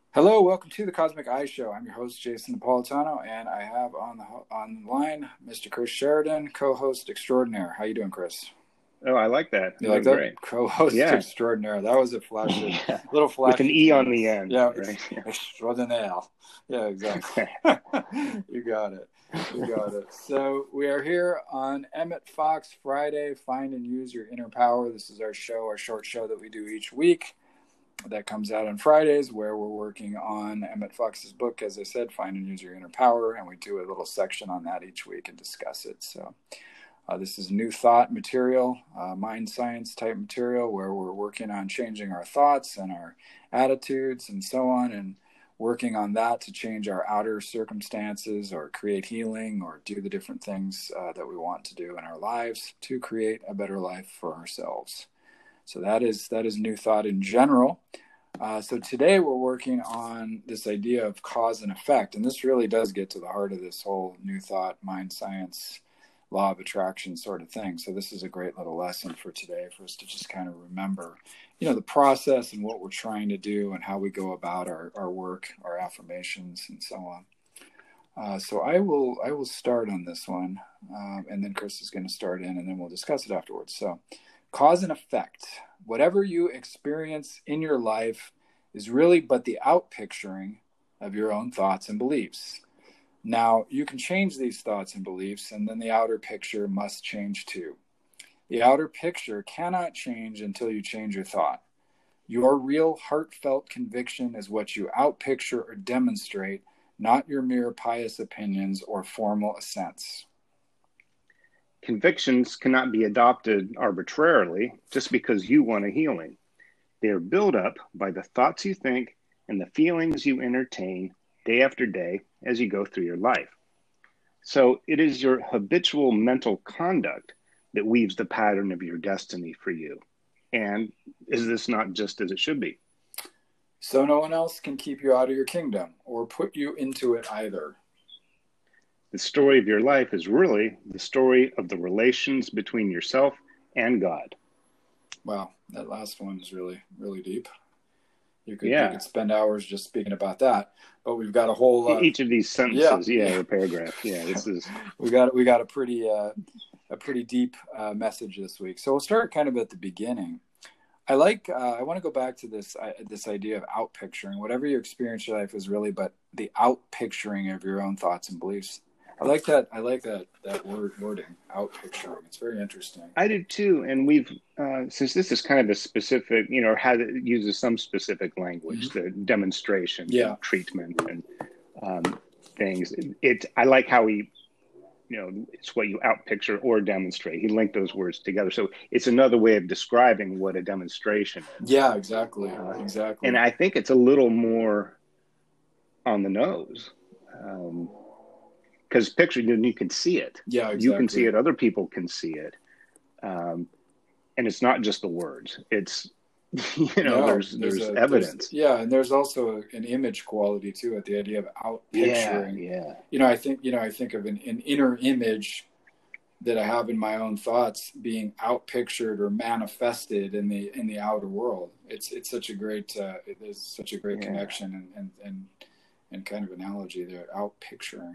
Hello, welcome to the Cosmic Eye Show. I'm your host, Jason Napolitano, and I have on the line Mr. Chris Sheridan, co-host extraordinaire. How you doing, Chris? Oh, I like that. You like that? Great. Co-host Yeah. extraordinaire. That was a flash, Yeah. little flash With an E on the end. Yeah, right? Extraordinaire. Yeah, exactly. You got it. You got it. So we are here on Emmett Fox Friday. Find and use your inner power. This is our show, our short show that we do each week. That comes out on Fridays, where we're working on Emmett Fox's book, as I said, Find and Use Your Inner Power, and we do a little section on that each week and discuss it. So this is new thought material, mind science type material, where we're working on changing our thoughts and our attitudes and so on, and working on that to change our outer circumstances or create healing or do the different things that we want to do in our lives to create a better life for ourselves. So that is new thought in general. So today we're working on this idea of cause and effect. And this really does get to the heart of this whole new thought, mind science, law of attraction sort of thing. So this is a great little lesson for today for us to just kind of remember, the process and what we're trying to do and how we go about our work, our affirmations, and so on. So I will start on this one, and then Chris is going to start in, and then we'll discuss it afterwards. So cause and effect. Whatever you experience in your life is really but the outpicturing of your own thoughts and beliefs. Now, you can change these thoughts and beliefs, and then the outer picture must change too. The outer picture cannot change until you change your thought. Your real heartfelt conviction is what you outpicture or demonstrate, not your mere pious opinions or formal assents. Convictions cannot be adopted arbitrarily just because you want a healing. They are built up by the thoughts you think and the feelings you entertain day after day as you go through your life. So it is your habitual mental conduct that weaves the pattern of your destiny for you. And is this not just as it should be? So no one else can keep you out of your kingdom or put you into it either. The story of your life is really the story of the relations between yourself and God. Wow, that last one is really, really deep. You could spend hours just speaking about that, but we've got a whole each of these sentences, or paragraph. Yeah, this is we got a pretty deep message this week. So we'll start kind of at the beginning. I want to go back to this idea of outpicturing. Whatever you experience in your life is really but the outpicturing of your own thoughts and beliefs. I like that wording, outpicturing. It's very interesting. I do too. And we've, since this is kind of a specific, it uses some specific language, the demonstration, treatment and things. I like how he, it's what you outpicture or demonstrate. He linked those words together. So it's another way of describing what a demonstration is. Yeah, exactly. Exactly. And I think it's a little more on the nose. Because picture, you can see it. Yeah, exactly. You can see it. Other people can see it. And it's not just the words. It's, there's evidence. And there's also an image quality to it. The idea of outpicturing. Yeah. I think of an inner image that I have in my own thoughts being outpictured or manifested in the outer world. It's such a great there's such a great connection and kind of analogy there, outpicturing.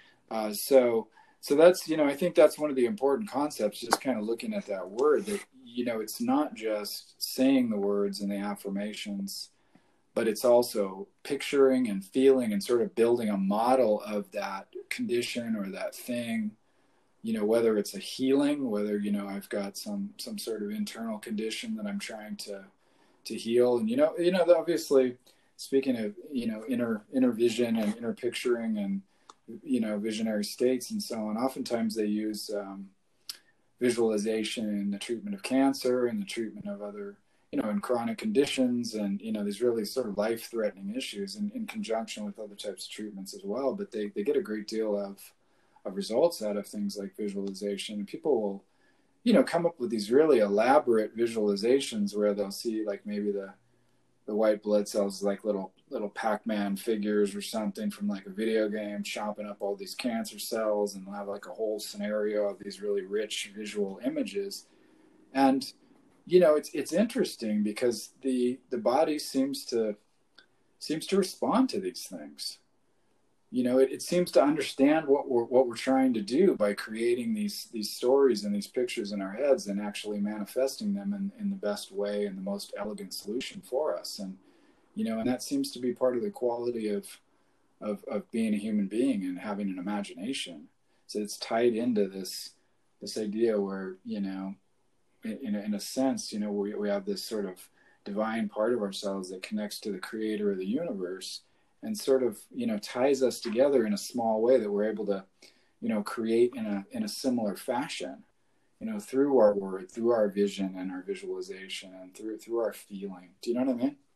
So that's, I think that's one of the important concepts, just kind of looking at that word that, it's not just saying the words and the affirmations, but it's also picturing and feeling and sort of building a model of that condition or that thing, whether it's a healing, whether, I've got some sort of internal condition that I'm trying to heal. And, obviously speaking of, inner vision and inner picturing and, visionary states and so on. Oftentimes they use visualization in the treatment of cancer and the treatment of other, in chronic conditions and, these really sort of life-threatening issues in conjunction with other types of treatments as well. But they get a great deal of results out of things like visualization. And people will, come up with these really elaborate visualizations where they'll see like maybe the white blood cells like little Pac-Man figures or something from like a video game, chopping up all these cancer cells, and they'll have like a whole scenario of these really rich visual images. And, it's interesting because the body seems to seems to respond to these things. It seems to understand what we're trying to do by creating these stories and these pictures in our heads and actually manifesting them in the best way and the most elegant solution for us. And and that seems to be part of the quality of being a human being and having an imagination. So it's tied into this idea where in a sense we have this sort of divine part of ourselves that connects to the creator of the universe and sort of ties us together in a small way that we're able to create in a similar fashion through our word, through our vision and our visualization, and through our feeling. Do you know what I mean?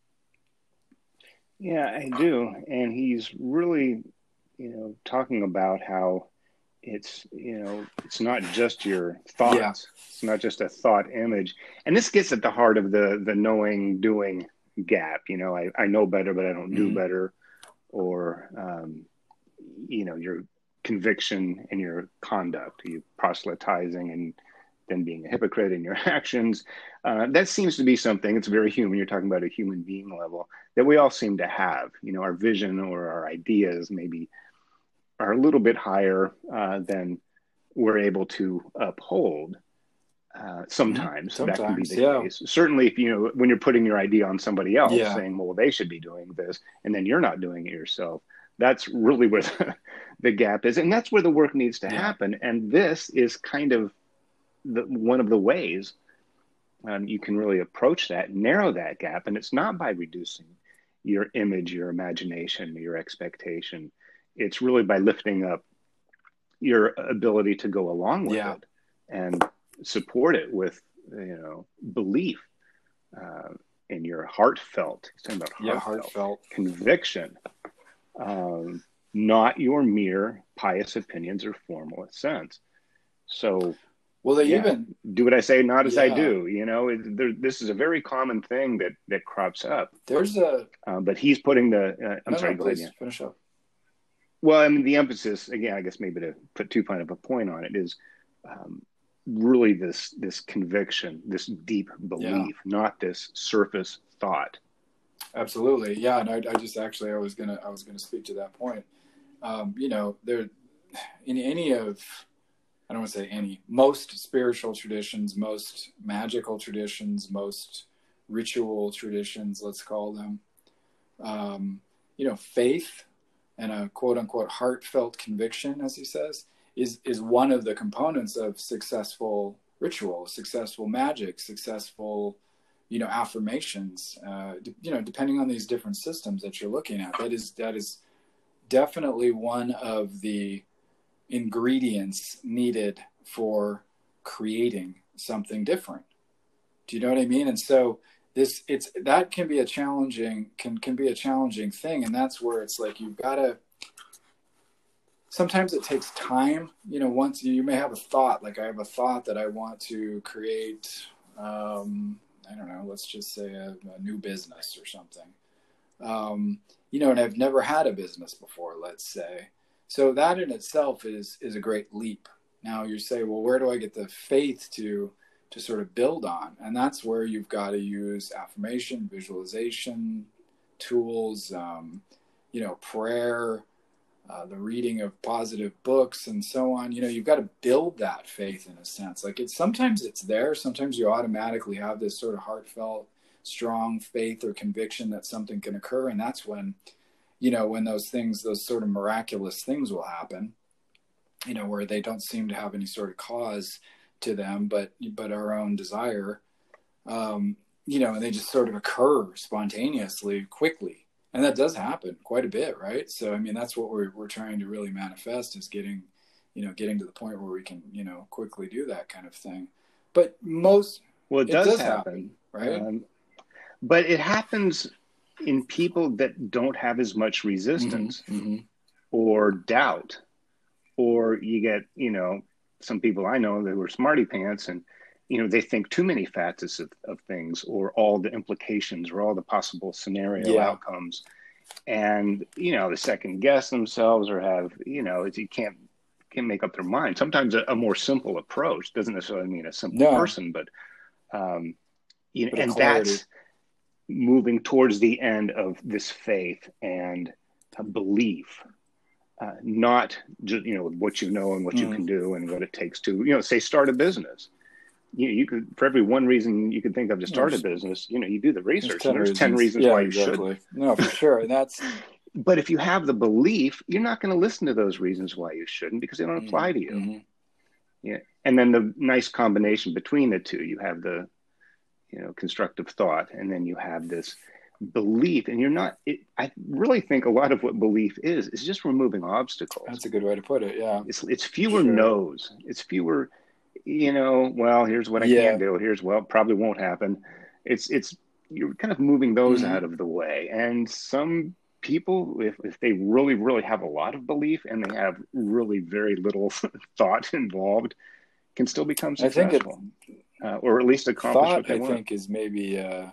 Yeah, I do. And he's really talking about how it's not just your thoughts. Yeah. It's not just a thought image. And this gets at the heart of the knowing doing gap. I know better but I don't do better. Or your conviction and your conduct, you proselytizing and then being a hypocrite in your actions. That seems to be something, it's very human. You're talking about a human being level that we all seem to have. Our vision or our ideas maybe are a little bit higher than we're able to uphold. Sometimes that can be the case. Certainly, if when you're putting your idea on somebody else, saying, "Well, they should be doing this," and then you're not doing it yourself, that's really where the gap is, and that's where the work needs to happen. And this is kind of one of the ways you can really approach that, narrow that gap, and it's not by reducing your image, your imagination, your expectation. It's really by lifting up your ability to go along with it and support it with belief in your heartfelt. He's talking about heartfelt conviction, not your mere pious opinions or formal assents. So, well, they even do what I say, not as I do. This is a very common thing that crops up. There's but he's putting the. I'm sorry. Go ahead. Finish up. Well, I mean, the emphasis again, I guess maybe to put too fine of a point on it is. Really this conviction, this deep belief, not this surface thought. Absolutely. Yeah. And I just actually, I was going to speak to that point. There in any of, I don't want to say any, most spiritual traditions, most magical traditions, most ritual traditions, let's call them, faith and a quote unquote heartfelt conviction, as he says, is one of the components of successful ritual, successful magic, successful, affirmations, depending on these different systems that you're looking at. That is definitely one of the ingredients needed for creating something different. Do you know what I mean? And so that can be a challenging thing. And that's where it's like, you've got to, sometimes it takes time. Once you may have a thought, like I have a thought that I want to create, I don't know, let's just say a new business or something. And I've never had a business before, let's say. So that in itself is a great leap. Now you say, well, where do I get the faith to sort of build on? And that's where you've got to use affirmation, visualization tools, prayer, the reading of positive books and so on. You've got to build that faith in a sense. Like sometimes it's there. Sometimes you automatically have this sort of heartfelt, strong faith or conviction that something can occur. And that's when, when those sort of miraculous things will happen, where they don't seem to have any sort of cause to them, but our own desire, and they just sort of occur spontaneously, quickly. And that does happen quite a bit, right? So, I mean, that's what we're trying to really manifest, is getting to the point where we can, quickly do that kind of thing. But it does happen, right? But it happens in people that don't have as much resistance or doubt, or you get, some people I know that were smarty pants and, they think too many facets of things, or all the implications, or all the possible scenario outcomes. And, they second guess themselves, or have, you can't make up their mind. Sometimes a more simple approach doesn't necessarily mean a simple person, but, and moving towards the end of this faith and belief, not just, what you know and what you can do and what it takes to, say, start a business. You could, for every one reason you could think of to start a business, you do the research. There's 10 reasons why you should. No, for sure. And that's. But if you have the belief, you're not going to listen to those reasons why you shouldn't, because they don't apply to you. Mm-hmm. Yeah. And then the nice combination between the two, you have the, constructive thought, and then you have this belief. And you're not, I really think a lot of what belief is just removing obstacles. That's a good way to put it. Yeah. It's fewer no's. It's fewer, well, here's what I can't do. Here's, probably won't happen. It's you're kind of moving those out of the way. And some people, if they really, really have a lot of belief and they have really very little thought involved, can still become successful, or at least accomplish what they want. I think is maybe, I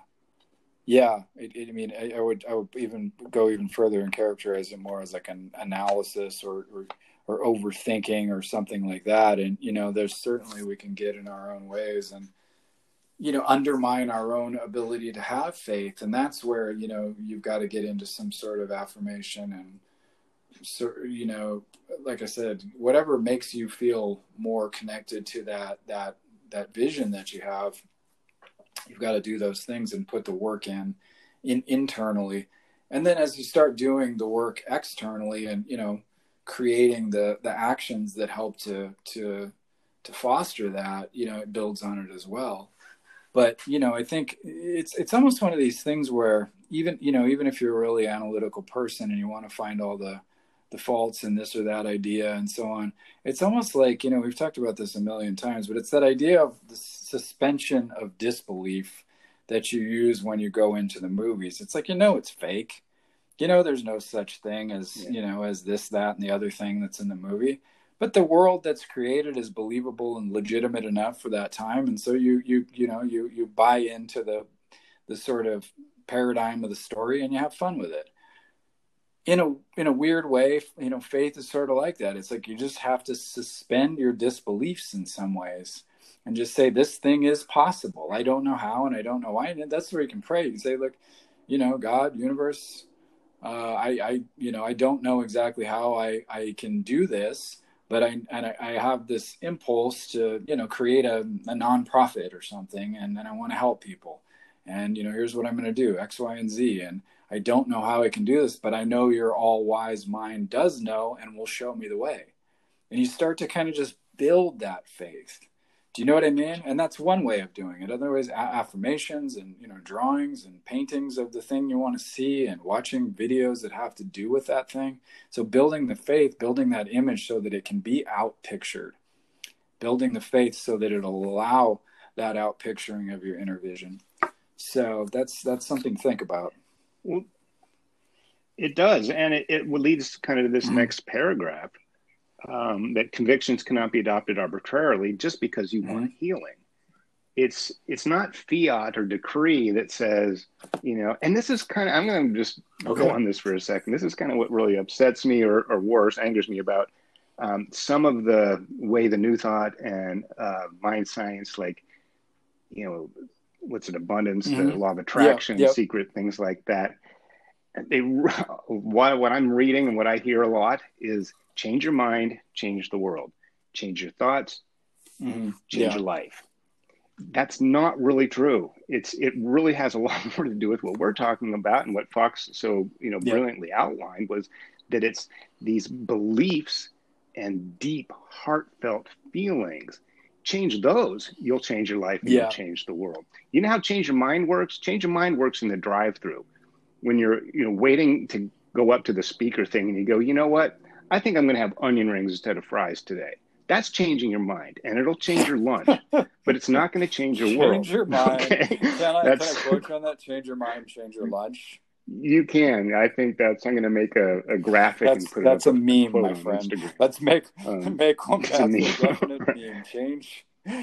would even go even further and characterize it more as like an analysis or overthinking or something like that. And there's certainly, we can get in our own ways and undermine our own ability to have faith. And that's where, you've got to get into some sort of affirmation and, like I said, whatever makes you feel more connected to that vision that you have, you've got to do those things and put the work in internally. And then as you start doing the work externally and, creating the actions that help to foster that, it builds on it as well. But, I think it's almost one of these things where even if you're a really analytical person and you want to find all the faults in this or that idea and so on, it's almost like, we've talked about this a million times, but it's that idea of the suspension of disbelief that you use when you go into the movies. It's like, it's fake. There's no such thing as, as this, that, and the other thing that's in the movie. But the world that's created is believable and legitimate enough for that time. And so you buy into the sort of paradigm of the story and you have fun with it. In a weird way, faith is sort of like that. It's like you just have to suspend your disbeliefs in some ways and just say, this thing is possible. I don't know how and I don't know why. And that's where you can pray. You can say, look, God, universe, I don't know exactly how I can do this, but I have this impulse to, create a nonprofit or something, and then I want to help people. And, here's what I'm going to do, X, Y, and Z. And I don't know how I can do this, but I know your all-wise mind does know and will show me the way. And you start to kind of just build that faith. Do you know what I mean? And that's one way of doing it. Otherwise, affirmations and, drawings and paintings of the thing you want to see and watching videos that have to do with that thing. So building the faith, building that image so that it can be out-pictured. Building the faith so that it'll allow that out-picturing of your inner vision. So that's something to think about. Well, it does. And it leads kind of to this next paragraph, that convictions cannot be adopted arbitrarily just because you want healing. It's not fiat or decree that says, and this is kind of, I'm going to just go on this for a second. This is kind of what really upsets me or worse, angers me about some of the way the New Thought and mind science, like, what's it, abundance, the law of attraction, secret, things like that. What I'm reading and what I hear a lot is change your mind, change the world, change your thoughts, change your life. That's not really true. It really has a lot more to do with what we're talking about, and what Fox so brilliantly outlined was that it's these beliefs and deep, heartfelt feelings. Change those, you'll change your life and you'll change the world. You know how change your mind works? Change your mind works in the drive-through. When you're waiting to go up to the speaker thing and you go, you know what? I think I'm going to have onion rings instead of fries today. That's changing your mind, and it'll change your lunch, but it's not going to change your world. Change your mind. Okay? Can I quote you on that? Change your mind, change your lunch. You can. I think I'm going to make a graphic and put it up. That's a meme, my friend. Instagram. Let's make one. That's a definite meme. Change.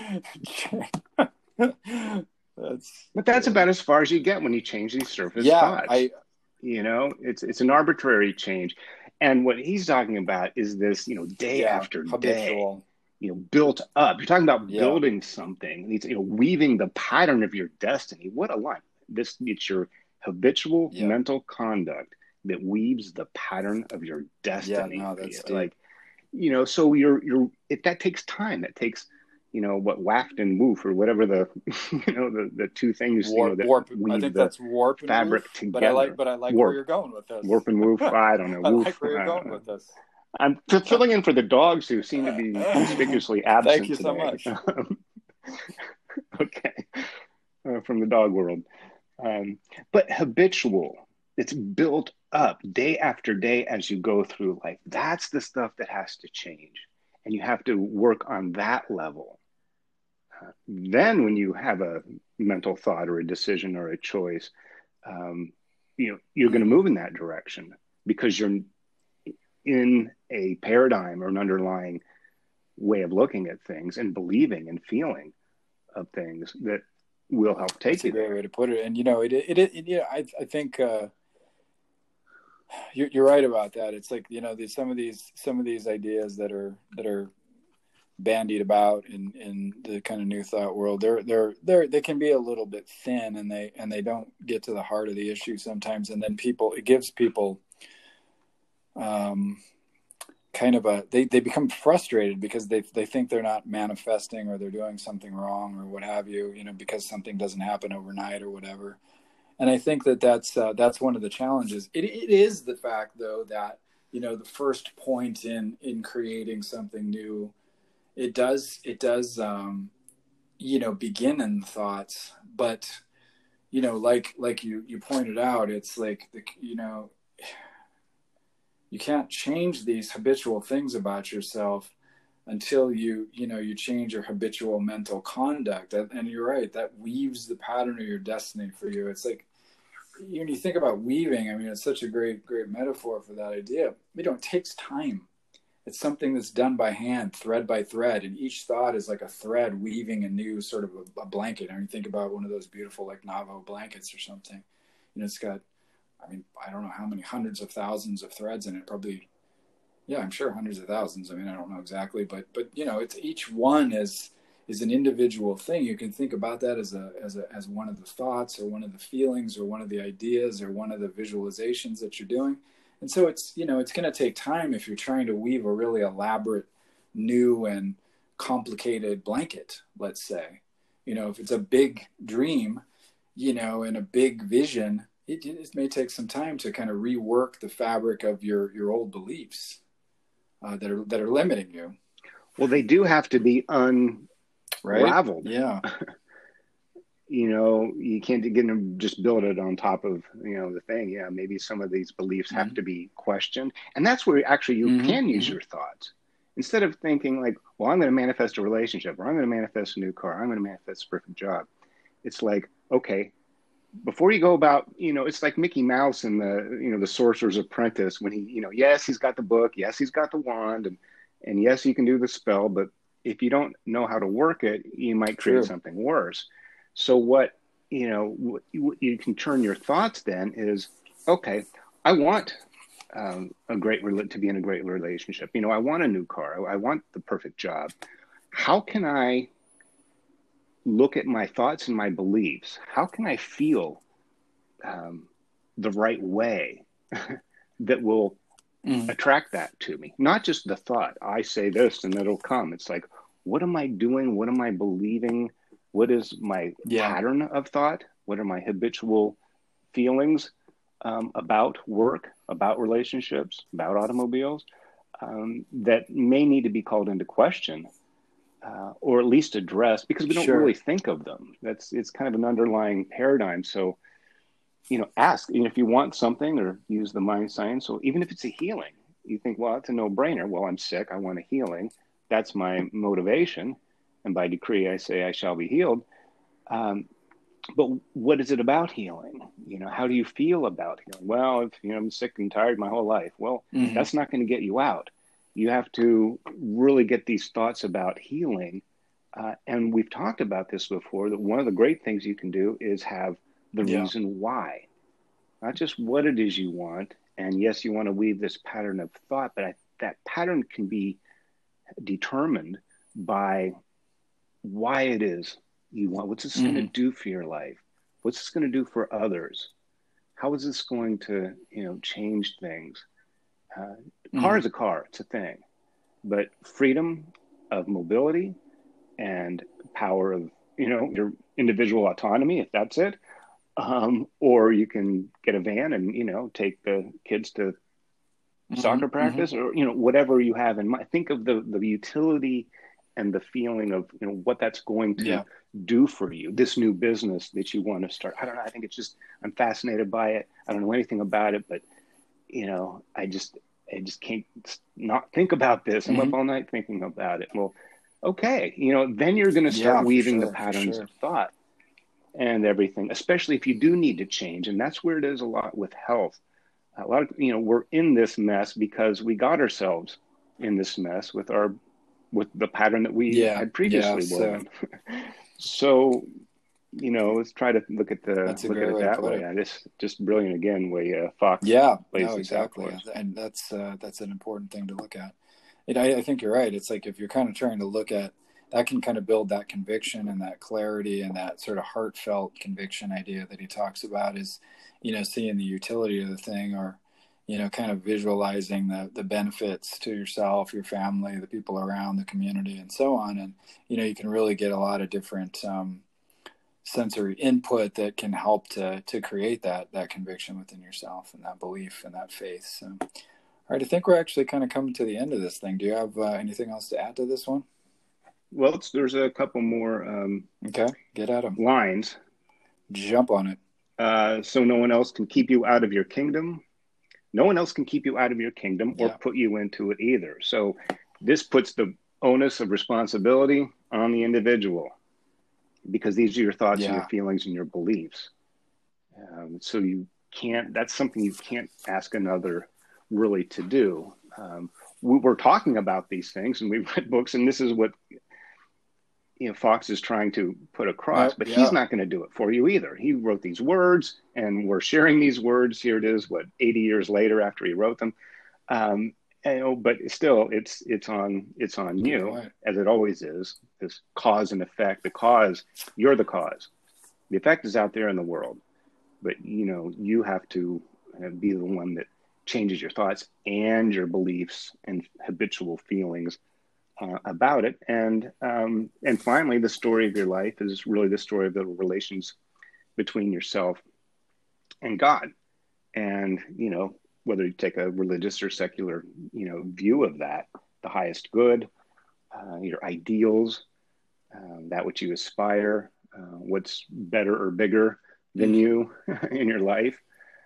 That's about as far as you get when you change these surface thoughts. It's an arbitrary change. And what he's talking about is this, day after day, built up. You're talking about building something. It's, weaving the pattern of your destiny. What a line. It's your habitual Yeah. mental conduct that weaves the pattern of your Yeah. destiny No, for you. that's deep. Like, so you're if that takes time, that takes, what waft and woof, or whatever the, the two things, that Warp. I weave think the that's warp and woof. fabric together. But I like where Warp, you're going with this. warp and woof. I don't know. I like Woof. where you're going with this. I'm filling in for the dogs who seem to be conspicuously Thank absent you so today. much. Okay, from the dog world. But habitual, it's built up day after day as you go through life. That's the stuff that has to change. And you have to work on that level. Then, when you have a mental thought or a decision or a choice, you're going to move in that direction because you're in a paradigm or an underlying way of looking at things and believing and feeling of things that will help take That's a you great there. way to put it. And I think you're right about that. It's like some of these ideas that are bandied about in the kind of new thought world. They can be a little bit thin, and they don't get to the heart of the issue sometimes. And then it gives people kind of they become frustrated because they think they're not manifesting, or they're doing something wrong, or what have you, because something doesn't happen overnight or whatever. And I think that's one of the challenges. It is the fact, though, that the first point in creating something new, it does begin in thoughts. But like you pointed out, it's like you can't change these habitual things about yourself until you change your habitual mental conduct. And you're right, that weaves the pattern of your destiny for you. It's like, when you think about weaving, I mean, it's such a great metaphor for that idea. It takes time. It's something that's done by hand, thread by thread, and each thought is like a thread weaving a new sort of a blanket. I mean, think about one of those beautiful like Navajo blankets or something. It's got, I mean, I don't know how many hundreds of thousands of threads in it. Probably, yeah, I'm sure hundreds of thousands. I mean, I don't know exactly, but it's each one is an individual thing. You can think about that as one of the thoughts, or one of the feelings, or one of the ideas, or one of the visualizations that you're doing. And so it's going to take time if you're trying to weave a really elaborate, new and complicated blanket, let's say. If it's a big dream, and a big vision, it may take some time to kind of rework the fabric of your old beliefs that are limiting you. Well, they do have to be unraveled. Right? Yeah. You can't just build it on top of, the thing. Yeah, maybe some of these beliefs have to be questioned. And that's where actually you can use your thoughts. Instead of thinking like, well, I'm going to manifest a relationship, or I'm going to manifest a new car, I'm going to manifest a perfect job. It's like, okay, before you go about, it's like Mickey Mouse in the Sorcerer's Apprentice, when he, yes, he's got the book, yes, he's got the wand, and yes, he can do the spell, but if you don't know how to work it, you might create something worse. So what you can turn your thoughts then is, okay, I want to be in a great relationship. I want a new car. I want the perfect job. How can I look at my thoughts and my beliefs? How can I feel the right way that will attract that to me? Not just the thought, I say this and it'll come. It's like, what am I doing? What am I believing? What is my pattern of thought? What are my habitual feelings about work, about relationships, about automobiles, that may need to be called into question, or at least addressed, because we don't really think of them. It's kind of an underlying paradigm. So, ask, if you want something, or use the mind science. So even if it's a healing, you think, well, it's a no-brainer. Well, I'm sick. I want a healing. That's my motivation. And by decree, I say I shall be healed. But what is it about healing? How do you feel about healing? Well, if I'm sick and tired my whole life, well, that's not going to get you out. You have to really get these thoughts about healing. And we've talked about this before, that one of the great things you can do is have the reason why, not just what it is you want. And yes, you want to weave this pattern of thought, but that pattern can be determined by why it is you want. What's this going to do for your life? What's this going to do for others? how is this going to, change things? Mm. Car is a car, it's a thing, but freedom of mobility and power of, your individual autonomy, if that's it. Or you can get a van and, take the kids to soccer practice or, whatever you have in mind. Think of the utility and the feeling of, what that's going to do for you, this new business that you want to start. I don't know. I think I'm fascinated by it. I don't know anything about it, but, I just can't not think about this. I'm up all night thinking about it. Well, okay. Then you're going to start weaving the patterns of thought and everything, especially if you do need to change. And that's where it is a lot with health. A lot of, we're in this mess because we got ourselves in this mess with the pattern that we had previously woven. So, let's try to look at it that way. It's just brilliant again, way Fox lays this out for us. And that's an important thing to look at. I think you're right. It's like if you're kind of trying to look at that, can kind of build that conviction and that clarity and that sort of heartfelt conviction idea that he talks about is, seeing the utility of the thing, or, kind of visualizing the benefits to yourself, your family, the people around, the community, and so on. And, you can really get a lot of different sensory input that can help to create that conviction within yourself and that belief and that faith. So, all right, I think we're actually kind of coming to the end of this thing. Do you have anything else to add to this one? Well, there's a couple more okay, get at them. Lines. Jump on it. So no one else can keep you out of your kingdom. No one else can keep you out of your kingdom or put you into it either. So this puts the onus of responsibility on the individual, because these are your thoughts and your feelings and your beliefs. So that's something you can't ask another really to do. We're talking about these things and we've read books, and this is what Fox is trying to put across, but he's not going to do it for you either. He wrote these words and we're sharing these words. Here it is, 80 years later after he wrote them. But still it's on you, as it always is, this cause and effect. The cause, you're the cause. The effect is out there in the world, but you have to be the one that changes your thoughts and your beliefs and habitual feelings about it. And finally, the story of your life is really the story of the relations between yourself and God. And, whether you take a religious or secular, view of that, the highest good, your ideals, that which you aspire, what's better or bigger than you in your life,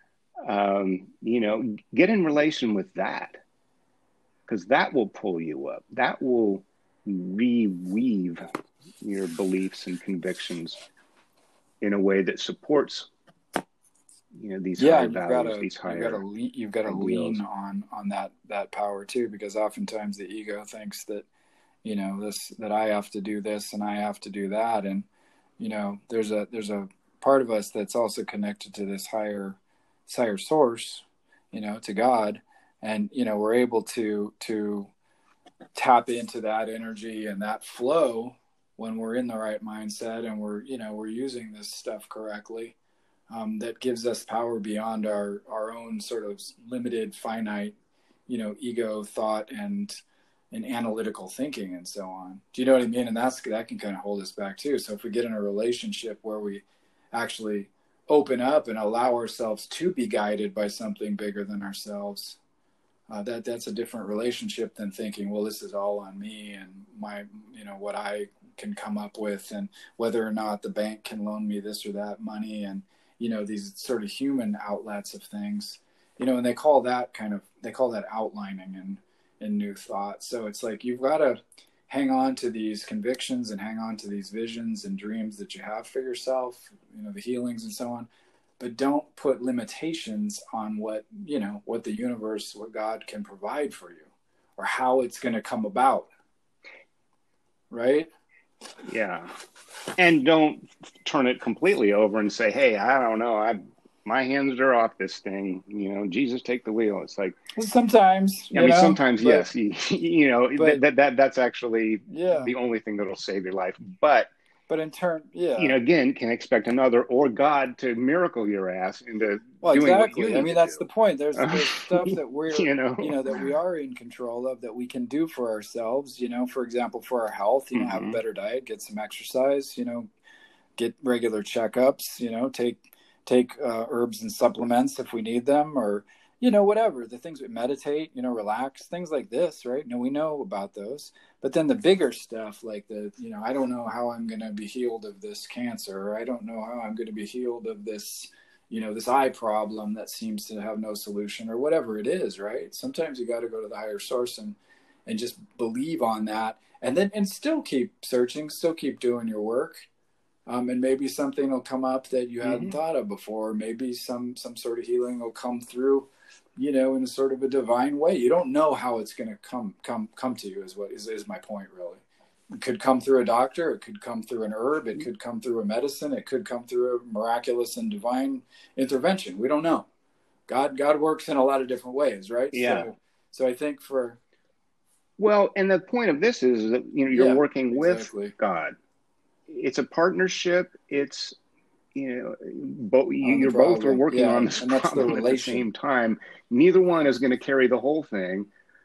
get in relation with that. Because that will pull you up. That will reweave your beliefs and convictions in a way that supports, these higher values, these higher you've got to lean on that power too, because oftentimes the ego thinks that, that I have to do this and I have to do that, and there's a part of us that's also connected to this higher source, to God. And, we're able to tap into that energy and that flow when we're in the right mindset and we're using this stuff correctly. That gives us power beyond our own sort of limited, finite, ego, thought, and analytical thinking and so on. Do you know what I mean? And that can kind of hold us back too. So if we get in a relationship where we actually open up and allow ourselves to be guided by something bigger than ourselves, that's a different relationship than thinking, well, this is all on me and my, what I can come up with, and whether or not the bank can loan me this or that money, and, these sort of human outlets of things, and they call that outlining in New Thought. So it's like, you've got to hang on to these convictions and hang on to these visions and dreams that you have for yourself, the healings and so on. But don't put limitations on what the universe, what God can provide for you, or how it's going to come about. Right? Yeah. And don't turn it completely over and say, hey, I don't know, my hands are off this thing. Jesus, take the wheel. It's like, sometimes, sometimes, but, yes, that's actually the only thing that'll save your life. But But in turn, yeah. Again, can expect another or God to miracle your ass into doing what you Exactly. I need mean, to that's do. the point. There's stuff that we're, You know. that we are in control of, that we can do for ourselves, for example, for our health, have a better diet, get some exercise, get regular checkups, take herbs and supplements if we need them, or, whatever the things we meditate, relax, things like this, right? We know about those. But then the bigger stuff, like I don't know how I'm going to be healed of this cancer, or I don't know how I'm going to be healed of this, this eye problem that seems to have no solution, or whatever it is, right? Sometimes you got to go to the higher source and just believe on that, and still keep searching, still keep doing your work. And maybe something will come up that you hadn't thought of before. Maybe some sort of healing will come through, in a sort of a divine way. You don't know how it's going to come to you, is my point, really. It could come through a doctor. It could come through an herb. It could come through a medicine. It could come through a miraculous and divine intervention. We don't know. God works in a lot of different ways, right? Yeah. So I think and the point of this is that you're working with God. It's a partnership. It's you're both are working on this problem at the same time. Neither one is going to carry the whole thing,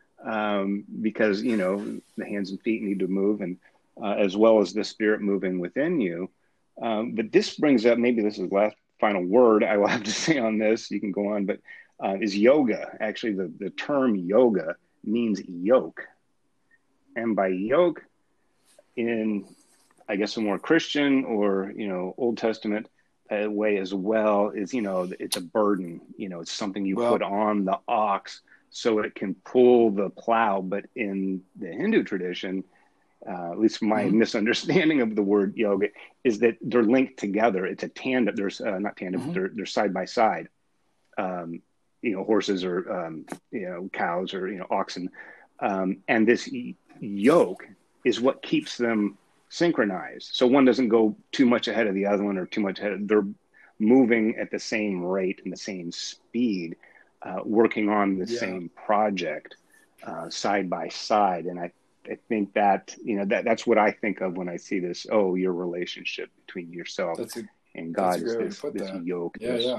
because the hands and feet need to move, and as well as the spirit moving within you. But this brings up, maybe this is the last final word I will have to say on this. You can go on, but is yoga. Actually, the term yoga means yoke, and by yoke, in I guess a more Christian or Old Testament way as well, is it's a burden. It's something you put on the ox so it can pull the plow. But in the Hindu tradition, at least my misunderstanding of the word yoga, is that they're linked together. It's a tandem. There's not tandem. They're side by side. Horses or cows or oxen, and this yoke is what keeps them synchronized. So one doesn't go too much ahead of the other one or too much ahead. They're moving at the same rate and the same speed, working on the same project, side by side. And I think that, that's what I think of when I see this, your relationship between yourself and God is this yoke.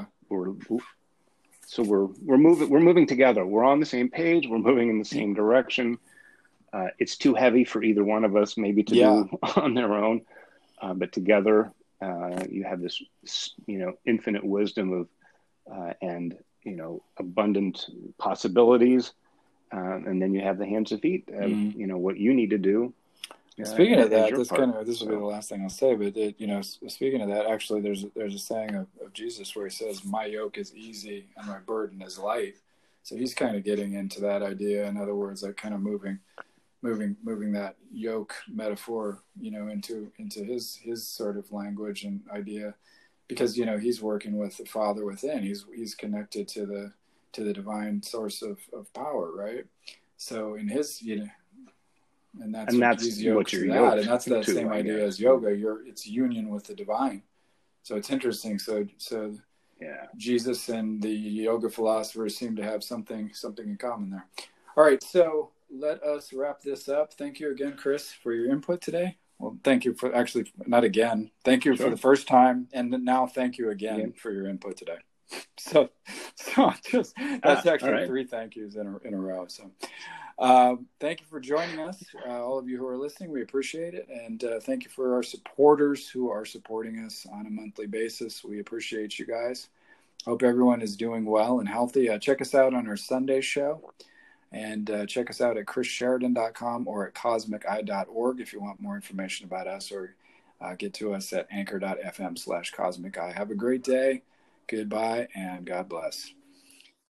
So we're moving together. We're on the same page. We're moving in the same direction. It's too heavy for either one of us maybe to do on their own, but together you have this, infinite wisdom of and abundant possibilities, and then you have the hands and feet of what you need to do. Speaking of that, this will be the last thing I'll say. But speaking of that, actually, there's a saying of Jesus where he says, "My yoke is easy and my burden is light." So he's kind of getting into that idea. In other words, like kind of moving that yoke metaphor, into his sort of language and idea, because he's working with the Father within. He's connected to the divine source of power, right? So in his, and that's what you're yoked, and that's that same idea as yoga. It's union with the divine. So it's interesting. So Jesus and the yoga philosophers seem to have something in common there. All right, so let us wrap this up. Thank you again, Chris, for your input today. Well, thank you for actually not again. Thank you for the first time, and now thank you again for your input today. So just that's actually 3 thank yous in a row. So thank you for joining us, all of you who are listening. We appreciate it, and thank you for our supporters who are supporting us on a monthly basis. We appreciate you guys. Hope everyone is doing well and healthy. Check us out on our Sunday show. And check us out at chrissheridan.com or at cosmiceye.org if you want more information about us, or get to us at anchor.fm/cosmiceye. Have a great day. Goodbye and God bless.